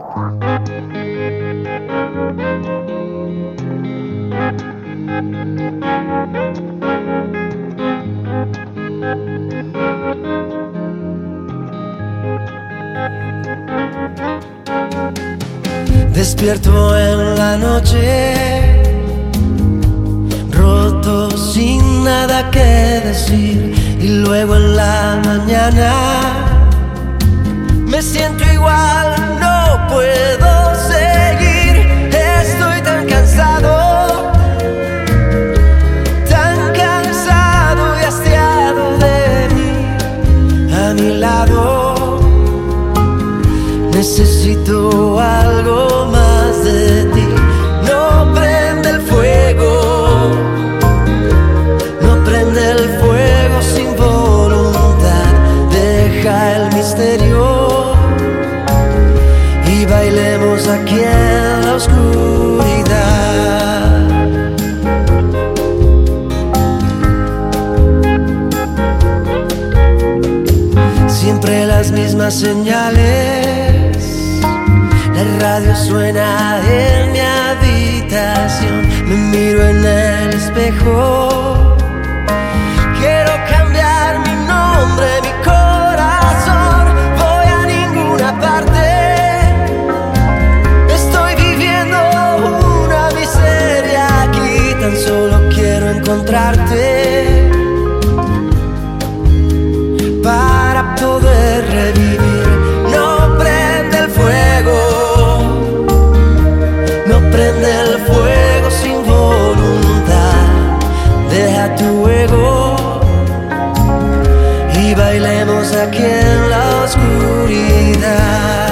Despierto en la noche, roto sin nada que decir, y luego en la mañana me siento igual, no puedo seguir, estoy tan cansado y hastiado de mí. A mi lado necesito algo más de ti. No prende el fuego, no prende el fuego sin voluntad. Deja el misterio y bailemos aquí en la oscuridad. Siempre las mismas señales, la radio suena en mi habitación. Me miro en el espejo, quiero cambiar mi nombre, mi corazón. Voy a ninguna parte, estoy viviendo una miseria aquí. Tan solo quiero encontrarte para poder revivir. No prende el fuego, no prende el fuego sin voluntad. Deja tu ego y bailemos aquí en la oscuridad.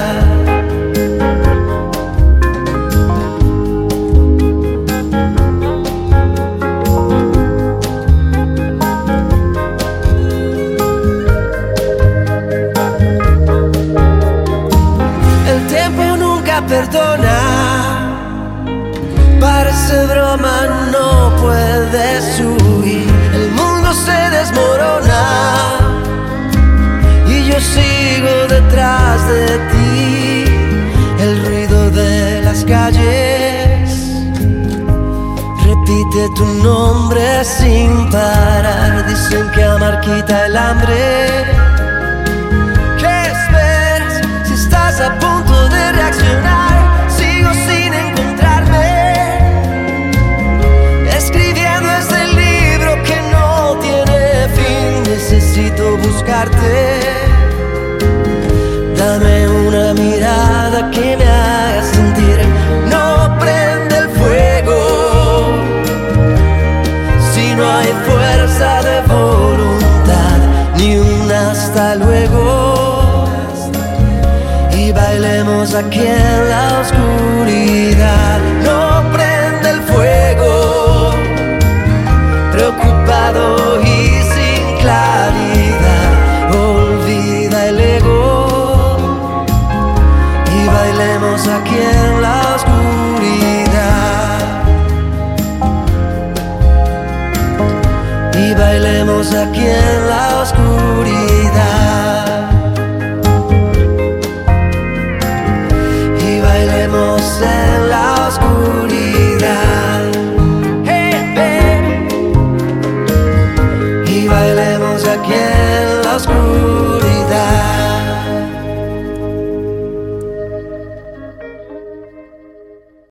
Perdona, parece broma, no puedes huir. El mundo se desmorona y yo sigo detrás de ti. El ruido de las calles repite tu nombre sin parar. Dicen que amar quita el hambre. ¿Qué esperas si estás a punto de reaccionar? Sigo sin encontrarme, escribiendo este libro que no tiene fin. Necesito buscarte, dame una mirada que me haga sentir. No prende el fuego si no hay fuerza de voluntad, ni un hasta luego. Y bailemos aquí en la oscuridad. No prende el fuego, preocupado y sin claridad. Olvida el ego y bailemos aquí en la oscuridad. Y bailemos aquí en la oscuridad.